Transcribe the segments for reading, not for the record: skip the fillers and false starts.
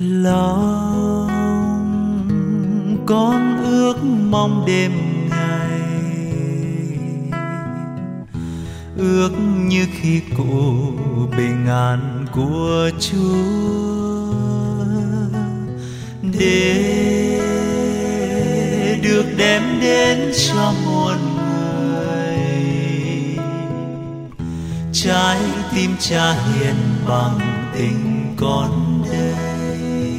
Lòng con ước mong đêm ngày, ước như khi cụ bình an của Chúa, để được đem đến cho muôn người. Trái tim Cha hiền bằng tình con đây,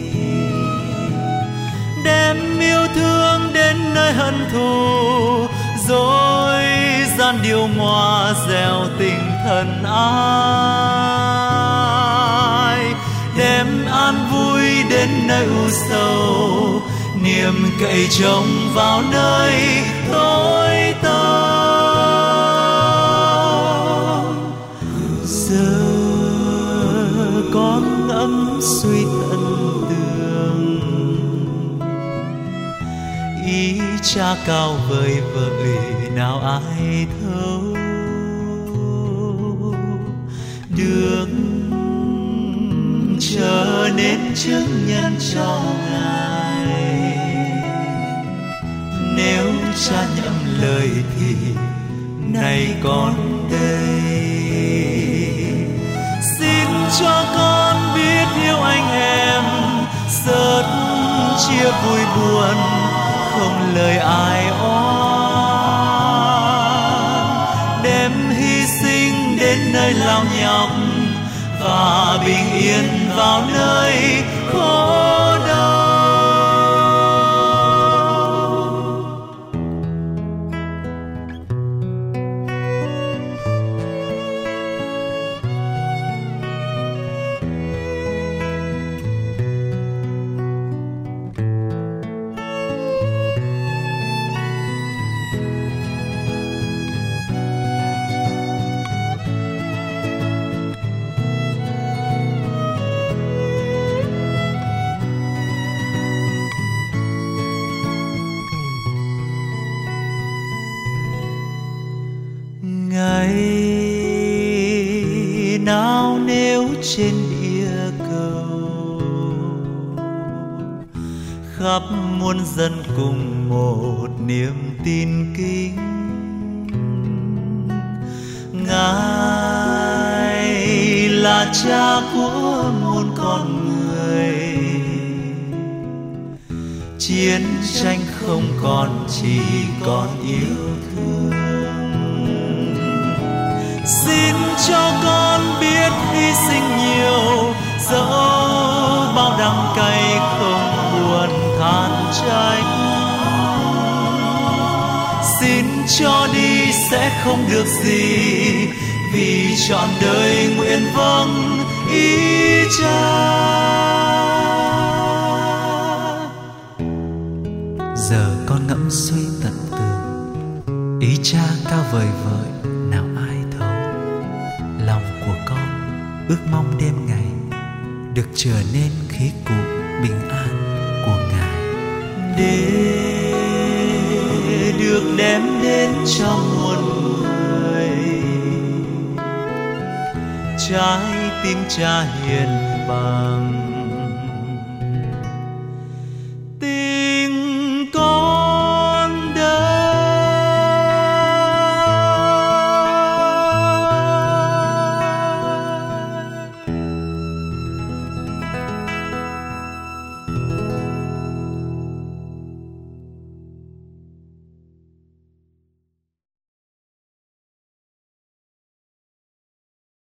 đem yêu thương đến nơi hận thù, dối gian điều hòa gieo tình thân ai. Đem an vui đến nơi u sầu, niềm cậy trông vào nơi tối tăm. Giờ con ngẫm suy tận tường, ý Cha cao vời vợi nào ai thấu. Được trở nên chứng nhân cho Ngài, nếu Cha nhậm lời thì này con đây. Xin cho con biết yêu anh em, sớt chia vui buồn, không lời ai oán. Đem hy sinh đến nơi lao nhọc, và bình yên vào nơi khổ đau. Ngày nào nếu trên địa cầu khắp muôn dân cùng một niềm tin kính, Ngài là Cha của muôn con người, chiến tranh không còn, chỉ còn yêu thương. Xin cho con biết hy sinh nhiều, dẫu bao đắng cay không buồn than trách. Xin cho đi sẽ không được gì, vì trọn đời nguyện vâng ý Cha. Giờ con ngẫm suy tận tường, ý Cha cao vời vợi nào ai thấu. Lòng của con ước mong đêm ngày được trở nên khí cụ bình an của Ngài, để được đem đến cho muôn người. Trái tim Cha hiền bằng